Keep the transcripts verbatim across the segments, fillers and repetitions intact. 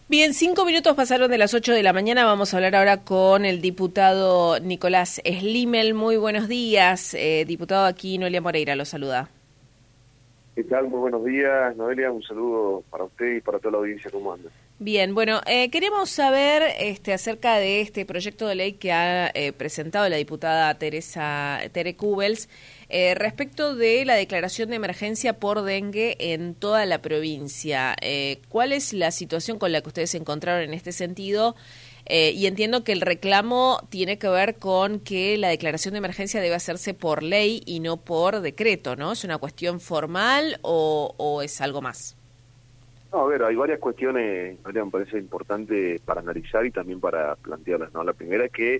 Bien, cinco minutos pasaron de las ocho de la mañana. Vamos a hablar ahora con el diputado Nicolás Slimel. Muy buenos días, eh, diputado. Aquí Noelia Moreira lo saluda. ¿Qué tal? Muy buenos días, Noelia. Un saludo para usted y para toda la audiencia. ¿Cómo anda? Bien, bueno, eh, queremos saber este, acerca de este proyecto de ley que ha eh, presentado la diputada Teresa Tere Kubels eh, respecto de la declaración de emergencia por dengue en toda la provincia. Eh, ¿Cuál es la situación con la que ustedes se encontraron en este sentido? Eh, y entiendo que el reclamo tiene que ver con que la declaración de emergencia debe hacerse por ley y no por decreto, ¿no? ¿Es una cuestión formal o, o es algo más? No, a ver, hay varias cuestiones, Noelia, me parece importante para analizar y también para plantearlas, ¿no? La primera es que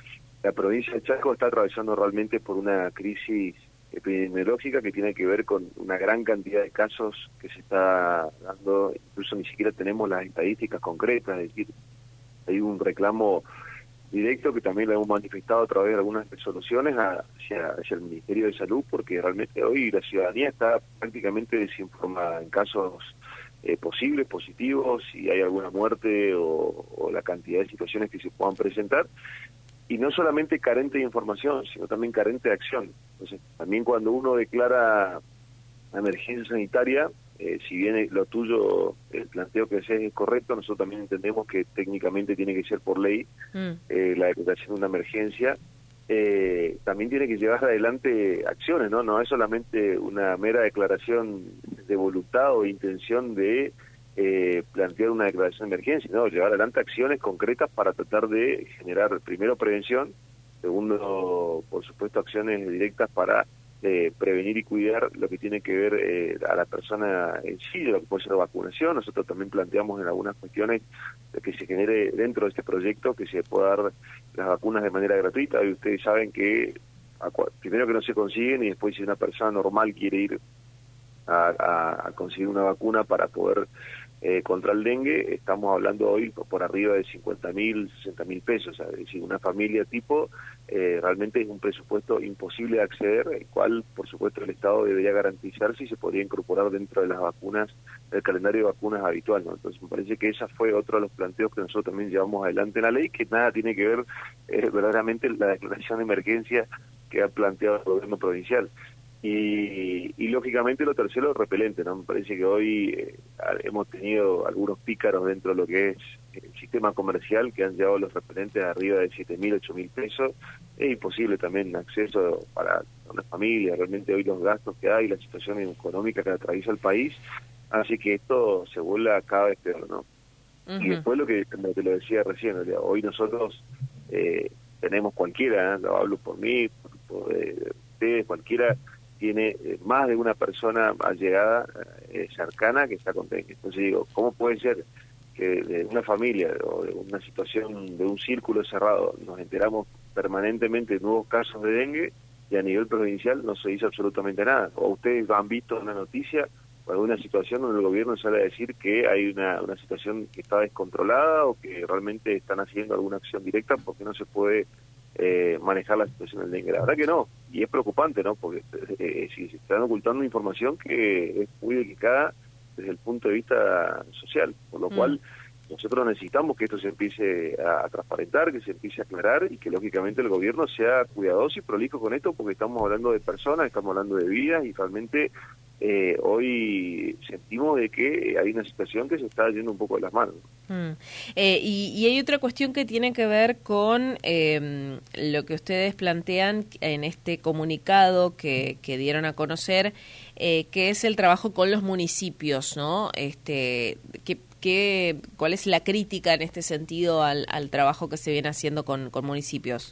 la provincia de Chaco está atravesando realmente por una crisis epidemiológica que tiene que ver con una gran cantidad de casos que se está dando, incluso ni siquiera tenemos las estadísticas concretas, es decir, hay un reclamo directo que también lo hemos manifestado a través de algunas resoluciones hacia, hacia el Ministerio de Salud, porque realmente hoy la ciudadanía está prácticamente desinformada en casos eh, posibles, positivos, si hay alguna muerte o, o la cantidad de situaciones que se puedan presentar, y no solamente carente de información, sino también carente de acción. Entonces, también cuando uno declara emergencia sanitaria, eh, si bien lo tuyo, el planteo que haces es correcto, nosotros también entendemos que técnicamente tiene que ser por ley mm. eh, la declaración de una emergencia, eh, también tiene que llevar adelante acciones, ¿no? No es solamente una mera declaración de voluntad o intención de eh, plantear una declaración de emergencia, ¿no? Llevar adelante acciones concretas para tratar de generar, primero, prevención, segundo, por supuesto, acciones directas para Eh, prevenir y cuidar lo que tiene que ver eh, a la persona en sí, lo que puede ser vacunación. Nosotros también planteamos en algunas cuestiones de que se genere dentro de este proyecto que se pueda dar las vacunas de manera gratuita, y ustedes saben que a, primero que no se consiguen, y después si una persona normal quiere ir a, a, a conseguir una vacuna para poder eh, contra el dengue, estamos hablando hoy por arriba de cincuenta mil, sesenta mil pesos, es decir, una familia tipo, eh, realmente es un presupuesto imposible de acceder, el cual, por supuesto, el Estado debería garantizar si se podría incorporar dentro de las vacunas, del calendario de vacunas habitual, ¿no? Entonces, me parece que esa fue otro de los planteos que nosotros también llevamos adelante en la ley, que nada tiene que ver eh, verdaderamente la declaración de emergencia que ha planteado el gobierno provincial. Y, y lógicamente lo tercero, repelente, ¿no? Me parece que hoy eh, hemos tenido algunos pícaros dentro de lo que es el sistema comercial que han llevado los repelentes arriba de siete mil, ocho mil pesos. Es imposible también acceso para una familia, realmente hoy los gastos que hay, la situación económica que atraviesa el país, así que esto se vuelve cada vez peor, ¿no? Uh-huh. Y después lo que lo, que lo decía recién, o sea, hoy nosotros eh, tenemos cualquiera, ¿eh? Lo hablo por mí, por, por eh, ustedes, cualquiera tiene eh, más de una persona allegada, eh, cercana, que está con dengue. Entonces digo, ¿cómo puede ser que de una familia o de una situación, de un círculo cerrado, nos enteramos permanentemente de nuevos casos de dengue y a nivel provincial no se dice absolutamente nada? ¿O ustedes han visto una noticia o alguna situación donde el gobierno sale a decir que hay una, una situación que está descontrolada o que realmente están haciendo alguna acción directa porque no se puede Eh, manejar la situación del dengue? La verdad que no, y es preocupante, ¿no? Porque eh, si se están ocultando información que es muy delicada desde el punto de vista social, por lo mm. cual nosotros necesitamos que esto se empiece a, a transparentar, que se empiece a aclarar y que lógicamente el gobierno sea cuidadoso y prolijo con esto, porque estamos hablando de personas, estamos hablando de vidas y realmente eh, hoy sentimos de que hay una situación que se está yendo un poco de las manos. Mm. Eh, y, y hay otra cuestión que tiene que ver con eh, lo que ustedes plantean en este comunicado que, que dieron a conocer, eh, que es el trabajo con los municipios, ¿no? Este, ¿qué, qué, ¿Cuál es la crítica en este sentido al, al trabajo que se viene haciendo con, con municipios?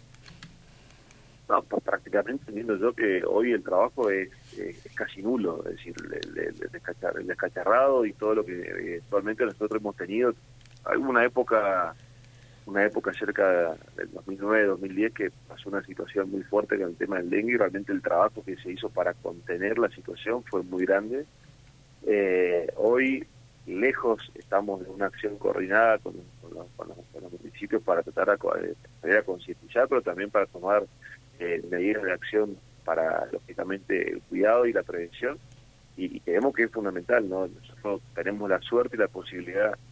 No, pues prácticamente entiendo yo que hoy el trabajo es, es, es casi nulo, es decir, el, el, el, descachar, el descacharrado y todo lo que actualmente nosotros hemos tenido. Hay una época, una época cerca del dos mil nueve, dos mil diez que pasó una situación muy fuerte con el tema del dengue y realmente el trabajo que se hizo para contener la situación fue muy grande. Eh, hoy, lejos estamos de una acción coordinada con, con, los, con, los, con los municipios para tratar de, de concientizar, pero también para tomar Eh, medidas de acción para, lógicamente, el cuidado y la prevención, y, y creemos que es fundamental, ¿no? Nosotros tenemos la suerte y la posibilidad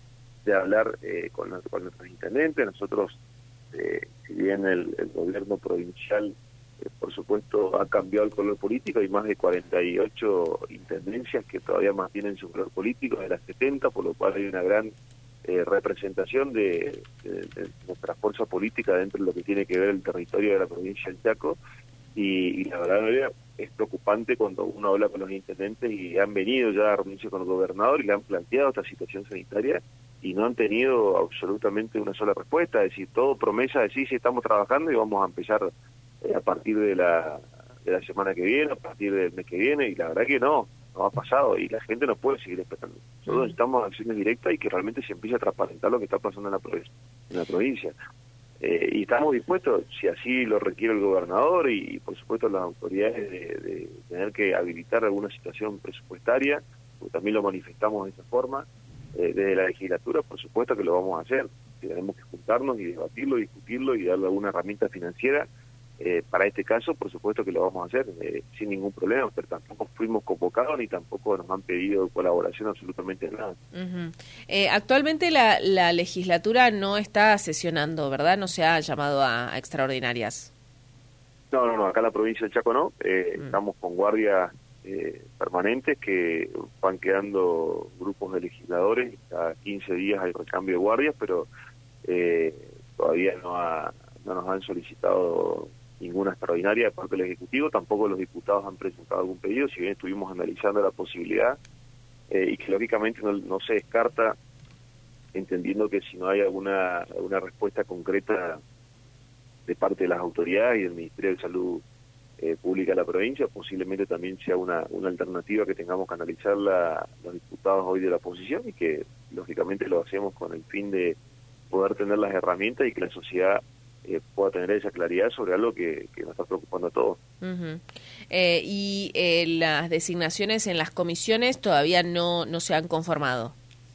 de hablar eh, con, con nuestros intendentes. Nosotros, eh, si bien el, el gobierno provincial, eh, por supuesto, ha cambiado el color político, hay más de cuarenta y ocho intendencias que todavía mantienen su color político de las setenta, por lo cual hay una gran eh, representación de, de, de nuestra fuerza política dentro de lo que tiene que ver el territorio de la provincia del Chaco, y, y la verdad es preocupante cuando uno habla con los intendentes y han venido ya a reunirse con el gobernador y le han planteado esta situación sanitaria y no han tenido absolutamente una sola respuesta, es decir, todo promesa de sí, sí estamos trabajando y vamos a empezar eh, a partir de la, de la semana que viene, a partir del mes que viene, y la verdad que no, no ha pasado y la gente no puede seguir esperando. Nosotros necesitamos acciones directas y que realmente se empiece a transparentar lo que está pasando en la, provincia, en la provincia. Eh, y estamos dispuestos, si así lo requiere el gobernador y, y por supuesto las autoridades, de, de tener que habilitar alguna situación presupuestaria, porque también lo manifestamos de esa forma, eh, desde la legislatura, por supuesto que lo vamos a hacer. Tenemos que juntarnos y debatirlo, discutirlo y darle alguna herramienta financiera. Eh, para este caso, por supuesto que lo vamos a hacer eh, sin ningún problema, pero tampoco fuimos convocados ni tampoco nos han pedido colaboración absolutamente nada. Uh-huh. Eh, actualmente la, la legislatura no está sesionando, ¿verdad? No se ha llamado a, a extraordinarias. No, no, no, acá en la provincia del Chaco no, eh, uh-huh. Estamos con guardias eh, permanentes que van quedando grupos de legisladores, cada quince días hay recambio de guardias, pero eh, todavía no, ha, no nos han solicitado ninguna extraordinaria de parte del Ejecutivo, tampoco los diputados han presentado algún pedido, si bien estuvimos analizando la posibilidad, eh, y que lógicamente no, no se descarta, entendiendo que si no hay alguna, alguna respuesta concreta de parte de las autoridades y del Ministerio de Salud eh, Pública de la provincia, posiblemente también sea una, una alternativa que tengamos que analizar la, los diputados hoy de la oposición, y que lógicamente lo hacemos con el fin de poder tener las herramientas y que la sociedad Eh, pueda tener esa claridad sobre algo que, que nos está preocupando a todos. Uh-huh. eh, y eh, las designaciones en las comisiones todavía no no se han conformado.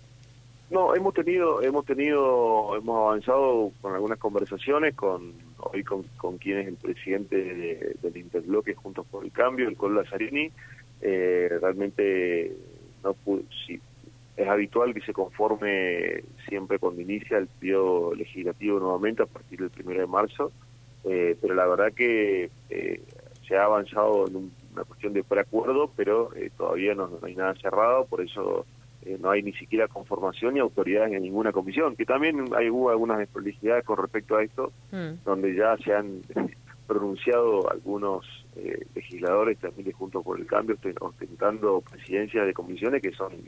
No, hemos tenido, hemos tenido, hemos avanzado con algunas conversaciones con hoy con, con quien es el presidente de, del Interbloque Juntos por el Cambio, el Colo Lazzarini. Eh, realmente no pude, sí, es habitual que se conforme siempre cuando inicia el periodo legislativo nuevamente a partir del primero de marzo, eh, pero la verdad que eh, se ha avanzado en un, una cuestión de preacuerdo, pero eh, todavía no, no hay nada cerrado, por eso eh, no hay ni siquiera conformación ni autoridades en ninguna comisión, que también hay, hubo algunas desprolijidades con respecto a esto, mm. donde ya se han pronunciado algunos eh, legisladores también de Juntos por el Cambio, ostentando presidencias de comisiones que son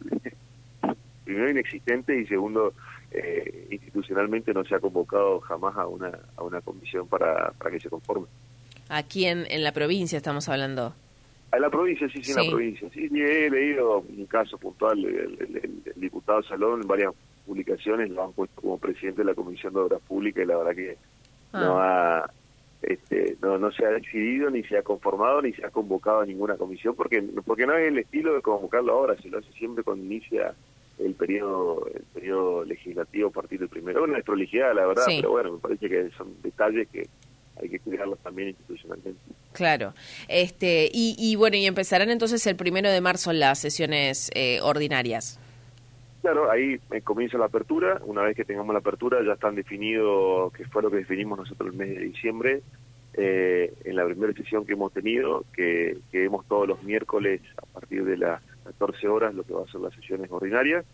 primero inexistente y segundo eh, institucionalmente no se ha convocado jamás a una a una comisión para, para que se conforme. Aquí en, en la provincia estamos hablando. En la provincia, sí, sí, sí. En la provincia. Sí, he leído un caso puntual, el, el, el, el diputado Salón en varias publicaciones lo han puesto como presidente de la Comisión de Obras Públicas y la verdad que ah. no ha este no no se ha decidido ni se ha conformado ni se ha convocado a ninguna comisión porque porque no es el estilo de convocarlo ahora, se lo hace siempre cuando inicia el periodo el periodo legislativo a partir del primero. Una desprolijidad, la verdad, sí. Pero bueno, me parece que son detalles que hay que cuidarlos también institucionalmente. Claro. este y, y bueno, y empezarán entonces el primero de marzo las sesiones eh, ordinarias. Claro, ahí comienza la apertura. Una vez que tengamos la apertura ya están definidos, que fue lo que definimos nosotros el mes de diciembre, eh, en la primera sesión que hemos tenido, que, que vemos todos los miércoles a partir de las catorce horas lo que va a ser las sesiones ordinarias.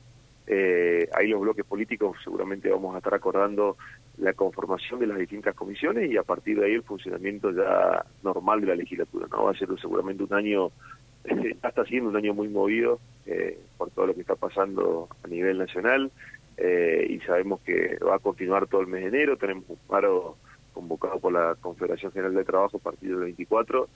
Eh, ahí los bloques políticos seguramente vamos a estar acordando la conformación de las distintas comisiones y a partir de ahí el funcionamiento ya normal de la legislatura, ¿no? Va a ser seguramente un año, eh, está siendo un año muy movido eh, por todo lo que está pasando a nivel nacional eh, y sabemos que va a continuar todo el mes de enero. Tenemos un paro convocado por la Confederación General de Trabajo a partir del veinticuatro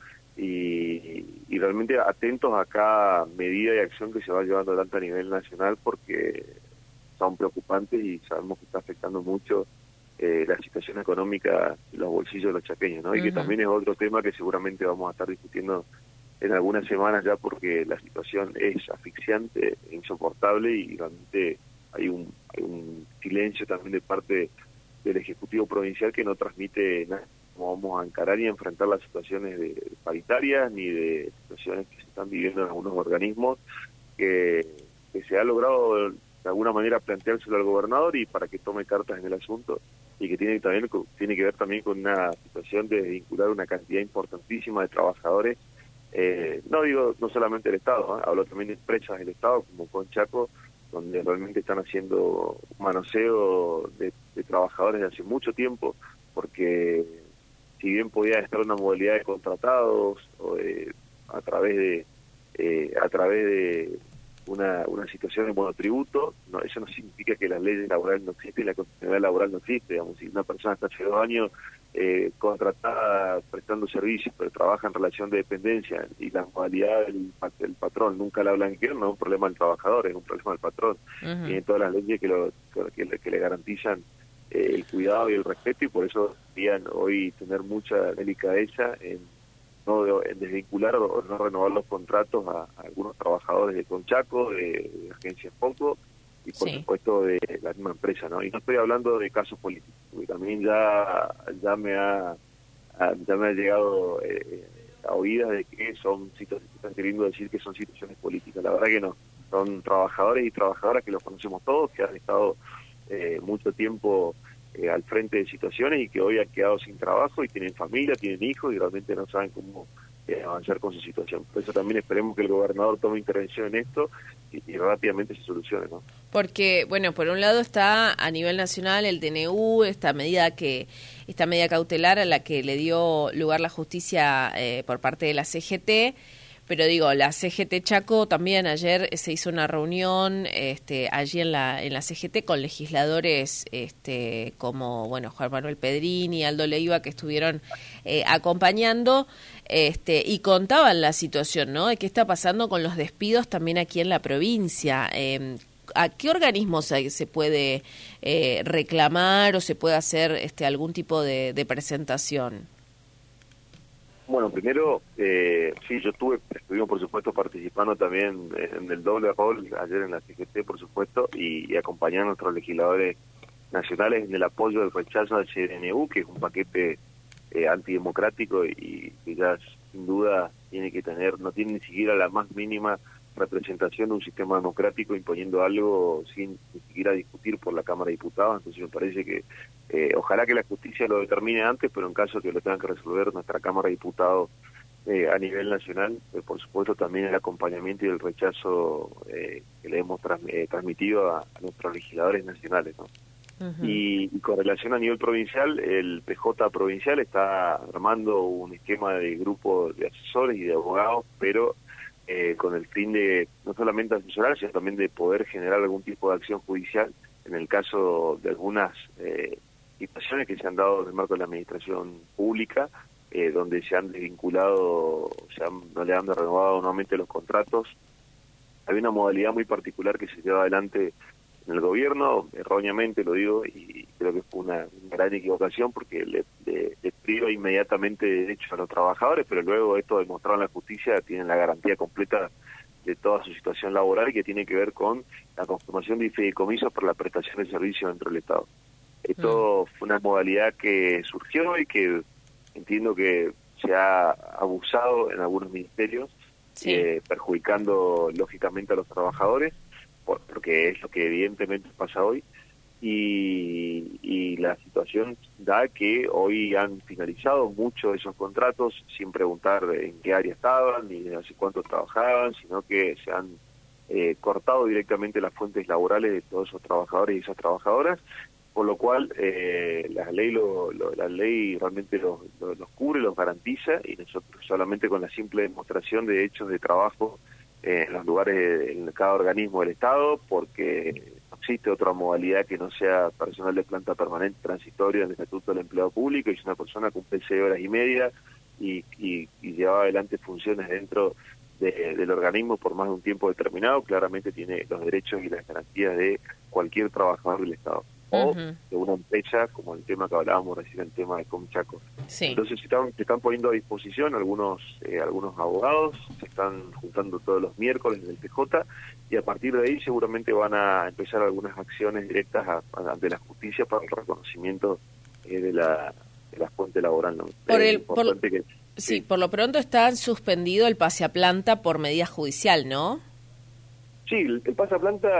y, y realmente atentos a cada medida y acción que se va llevando adelante a nivel nacional porque son preocupantes y sabemos que está afectando mucho eh, la situación económica y los bolsillos de los chaqueños, ¿no? Uh-huh. Y que también es otro tema que seguramente vamos a estar discutiendo en algunas semanas ya porque la situación es asfixiante, insoportable y realmente hay un, hay un silencio también de parte del Ejecutivo Provincial que no transmite nada cómo vamos a encarar y enfrentar las situaciones de, de paritarias ni de situaciones que se están viviendo en algunos organismos que, que se ha logrado de alguna manera planteárselo al gobernador y para que tome cartas en el asunto, y que tiene también tiene que ver también con una situación de vincular una cantidad importantísima de trabajadores, eh, no digo no solamente del Estado, ¿eh? Hablo también de empresas del Estado como Conchaco, donde realmente están haciendo un manoseo de, de trabajadores de hace mucho tiempo, porque si bien podía estar una modalidad de contratados o de, a través de eh, a través de una una situación de monotributo, no, eso no significa que las leyes laborales no existen y la constitucionalidad laboral no existe. Digamos, si una persona está hace dos años eh, contratada prestando servicios, pero trabaja en relación de dependencia y la modalidad del, del patrón nunca la blanquean, no es un problema del trabajador, es un problema del patrón. Uh-huh. Tiene todas las leyes que, lo, que, le, que le garantizan eh, el cuidado y el respeto, y por eso deberían hoy tener mucha delicadeza en no de, en desvincular o no renovar los contratos a, a algunos trabajadores de Conchaco, de, de agencias Poco y por sí. supuesto de la misma empresa, ¿no? Y no estoy hablando de casos políticos, porque también ya ya me ha ya me ha llegado eh, a oídas de que son situaciones, están queriendo decir que son situaciones políticas. La verdad que no, son trabajadores y trabajadoras que los conocemos todos, que han estado eh, mucho tiempo Eh, al frente de situaciones y que hoy han quedado sin trabajo y tienen familia, tienen hijos y realmente no saben cómo eh, avanzar con su situación. Por eso también esperemos que el gobernador tome intervención en esto y, y rápidamente se solucione, ¿no? Porque, bueno, por un lado está a nivel nacional el D N U, esta medida que esta medida cautelar a la que le dio lugar la justicia eh, por parte de la C G T. Pero digo, la C G T Chaco también ayer se hizo una reunión este, allí en la en la C G T con legisladores este, como bueno Juan Manuel Pedrini, Aldo Leiva, que estuvieron eh, acompañando este, y contaban la situación, ¿no? De qué está pasando con los despidos también aquí en la provincia. Eh, ¿A qué organismos se puede eh, reclamar o se puede hacer este, algún tipo de, de presentación? Bueno, primero, eh, sí, yo estuve, estuvimos por supuesto participando también en el doble rol ayer en la C G T, por supuesto, y, y acompañando a nuestros legisladores nacionales en el apoyo del rechazo al C N U, que es un paquete eh, antidemocrático y que ya sin duda tiene que tener, no tiene ni siquiera la más mínima representación de un sistema democrático imponiendo algo sin ni siquiera discutir por la Cámara de Diputados. Entonces me parece que eh, ojalá que la justicia lo determine antes, pero en caso que lo tengan que resolver nuestra Cámara de Diputados eh, a nivel nacional, eh, por supuesto también el acompañamiento y el rechazo eh, que le hemos trans, eh, transmitido a, a nuestros legisladores nacionales, ¿no? Uh-huh. y, y con relación a nivel provincial, el P J provincial está armando un esquema de grupo de asesores y de abogados, pero Eh, con el fin de no solamente asesorar, sino también de poder generar algún tipo de acción judicial en el caso de algunas eh, situaciones que se han dado en el marco de la administración pública, eh, donde se han desvinculado, se han, no le han renovado nuevamente los contratos. Hay una modalidad muy particular que se lleva adelante en el gobierno, erróneamente lo digo, y creo que fue una, una gran equivocación porque le, le, le priva inmediatamente derechos a los trabajadores, pero luego esto demostrado en la justicia tienen la garantía completa de toda su situación laboral, que tiene que ver con la conformación de fideicomisos para la prestación de servicios dentro del Estado. Esto mm. fue una modalidad que surgió y que entiendo que se ha abusado en algunos ministerios, sí. eh, perjudicando lógicamente a los trabajadores, porque es lo que evidentemente pasa hoy, y, y la situación da que hoy han finalizado muchos de esos contratos sin preguntar en qué área estaban ni hace cuánto trabajaban, sino que se han eh, cortado directamente las fuentes laborales de todos esos trabajadores y esas trabajadoras, por lo cual eh, la ley lo, lo, la ley realmente los, los, los cubre, los garantiza, y nosotros solamente con la simple demostración de hechos de trabajo en los lugares, en cada organismo del Estado, porque no existe otra modalidad que no sea personal de planta permanente transitorio en el Estatuto del Empleado Público, y si una persona cumple seis horas y media y, y, y lleva adelante funciones dentro de, del organismo por más de un tiempo determinado, claramente tiene los derechos y las garantías de cualquier trabajador del Estado. O uh-huh. de una empresa, como el tema que hablábamos recién, el tema de Conchaco. Sí. Entonces se están, se están poniendo a disposición algunos eh, algunos abogados, se están juntando todos los miércoles en el P J, y a partir de ahí seguramente van a empezar algunas acciones directas a, a, ante la justicia para el reconocimiento eh, de la de la fuente laboral, ¿no? Por el, por, que, sí, sí, por lo pronto está suspendido el pase a planta por medida judicial, ¿no? Sí, el, el pase a planta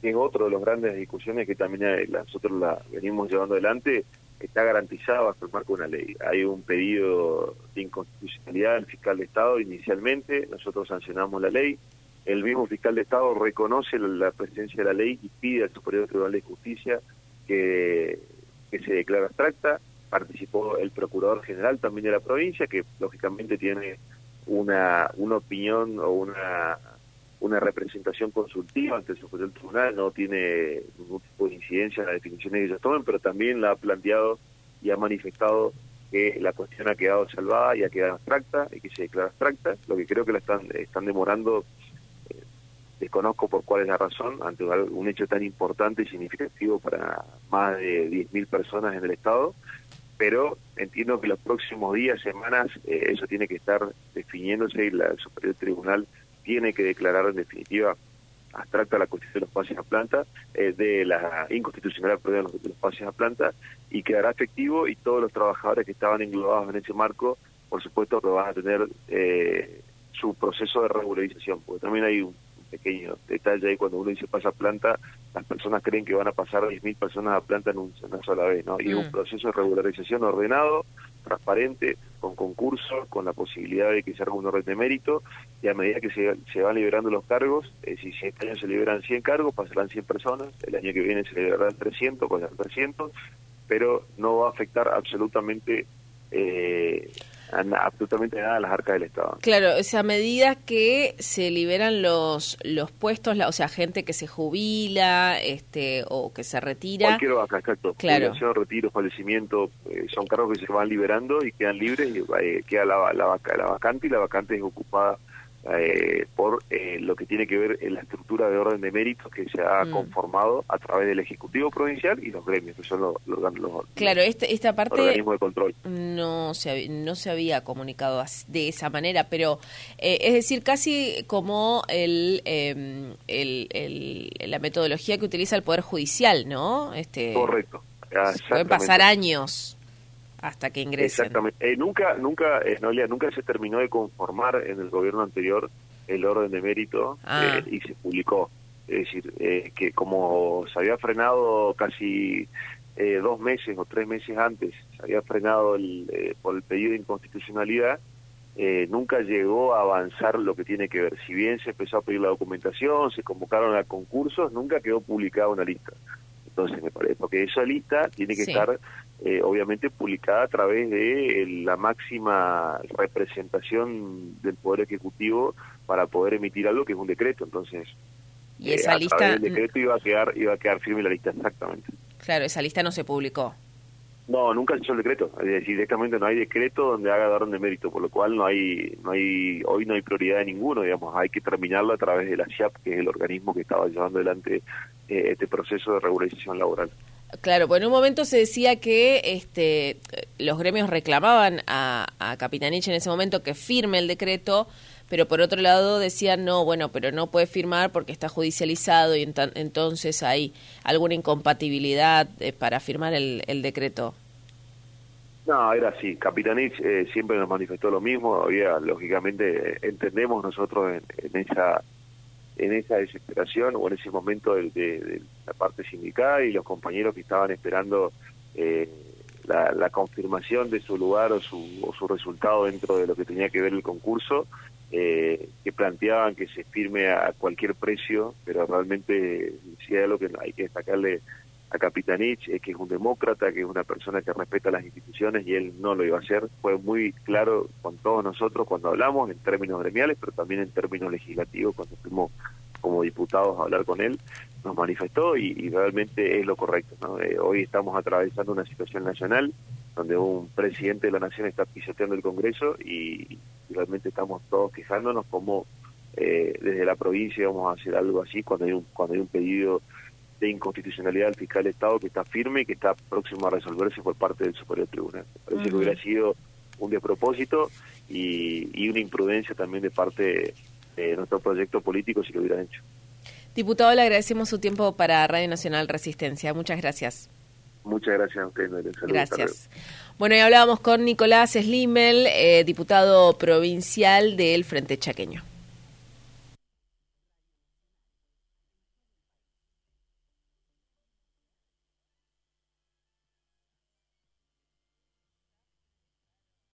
es otro de los grandes discusiones que también nosotros la venimos llevando adelante, está garantizado bajo el marco de una ley. Hay un pedido de inconstitucionalidad del fiscal de Estado inicialmente, nosotros sancionamos la ley, el mismo fiscal de Estado reconoce la presencia de la ley y pide al Superior Tribunal de Justicia que, que se declare abstracta. Participó el Procurador General también de la provincia, que lógicamente tiene una, una opinión o una... una representación consultiva ante el Superior Tribunal, no tiene ningún tipo de incidencia en las definiciones que ellos tomen, pero también la ha planteado y ha manifestado que la cuestión ha quedado salvada y ha quedado abstracta, y que se declara abstracta, lo que creo que la están, están demorando, eh, desconozco por cuál es la razón, ante un hecho tan importante y significativo para más de diez mil personas en el Estado, pero entiendo que los próximos días, semanas, eh, eso tiene que estar definiéndose y la, el Superior Tribunal tiene que declarar en definitiva abstracta la cuestión de los pases a planta, eh, de la inconstitucionalidad perdón, de los pases a planta, y quedará efectivo, y todos los trabajadores que estaban englobados en ese marco, por supuesto que van a tener eh, su proceso de regularización, porque también hay un pequeño detalle ahí, cuando uno dice pasa a planta, las personas creen que van a pasar diez mil personas a planta en un, una sola vez, ¿no? Y es mm. un proceso de regularización ordenado, transparente, con concursos, con la posibilidad de que se haga un orden de mérito, y a medida que se, se van liberando los cargos, eh, si este año se liberan cien cargos, pasarán cien personas, el año que viene se liberarán trescientos, pasarán trescientos, pero no va a afectar absolutamente eh, a, absolutamente nada a las arcas del Estado. Claro, esa medida que se liberan los los puestos, la, o sea, gente que se jubila este o que se retira. Cualquier vaca, exacto. Claro. Jubilación, retiro, fallecimiento, eh, son cargos que se van liberando y quedan libres, y eh, queda la, la, la vacante, y la vacante es ocupada eh, por eh, lo que tiene que ver en la estructura de orden de méritos que se ha mm. conformado a través del Ejecutivo Provincial y los gremios, que son los, los, los, claro, este, esta parte organismos de control. No se, no se había comunicado de esa manera, pero eh, es decir, casi como el, eh, el, el la metodología que utiliza el Poder Judicial, ¿no? Este, Correcto. Pueden pasar años hasta que ingresen. Exactamente. Eh, nunca, nunca, eh, Noelia, nunca se terminó de conformar en el gobierno anterior el orden de mérito ah. eh, y se publicó. Es decir, eh, que como se había frenado casi eh, dos meses o tres meses antes, se había frenado el, eh, por el pedido de inconstitucionalidad, eh, nunca llegó a avanzar lo que tiene que ver. Si bien se empezó a pedir la documentación, se convocaron a concursos, nunca quedó publicada una lista. Entonces, me parece, porque esa lista tiene que sí. estar, eh, obviamente, publicada a través de la máxima representación del Poder Ejecutivo para poder emitir algo que es un decreto. Entonces, y esa eh, a lista través del decreto iba a quedar iba a quedar firme la lista, exactamente. Claro, esa lista no se publicó. No, nunca se hizo el decreto. Es decir, directamente no hay decreto donde haga orden de mérito, por lo cual no hay, no hay, hoy no hay prioridad de ninguno, digamos, hay que terminarlo a través de la S I A P, que es el organismo que estaba llevando adelante eh, este proceso de regularización laboral. Claro, pues en un momento se decía que este los gremios reclamaban a, a Capitanich en ese momento que firme el decreto, pero por otro lado decían, no, bueno, pero no puede firmar porque está judicializado y ent entonces hay alguna incompatibilidad eh, para firmar el, el decreto. No, era así. Capitanich eh, siempre nos manifestó lo mismo. Había, lógicamente, eh, entendemos nosotros en, en esa en esa desesperación o en ese momento de, de, de la parte sindical y los compañeros que estaban esperando eh, la, la confirmación de su lugar o su, o su resultado dentro de lo que tenía que ver el concurso, eh, que planteaban que se firme a cualquier precio, pero realmente si hay algo que hay que destacarle a Capitanich es que es un demócrata, que es una persona que respeta las instituciones, y él no lo iba a hacer. Fue muy claro con todos nosotros cuando hablamos, en términos gremiales, pero también en términos legislativos, cuando fuimos como diputados a hablar con él, nos manifestó y, y realmente es lo correcto, ¿no? Eh, hoy estamos atravesando una situación nacional donde un presidente de la nación está pisoteando el Congreso y, y realmente estamos todos quejándonos como eh, desde la provincia vamos a hacer algo así cuando hay un, cuando hay un pedido de inconstitucionalidad del fiscal de Estado que está firme y que está próximo a resolverse por parte del Superior Tribunal. Me parece uh-huh. que hubiera sido un despropósito y, y una imprudencia también de parte de nuestro proyecto político si lo hubieran hecho. Diputado, le agradecemos su tiempo para Radio Nacional Resistencia. Muchas gracias. Muchas gracias a usted. Gracias. Bueno, y hablábamos con Nicolás Slimel, eh, diputado provincial del Frente Chaqueño.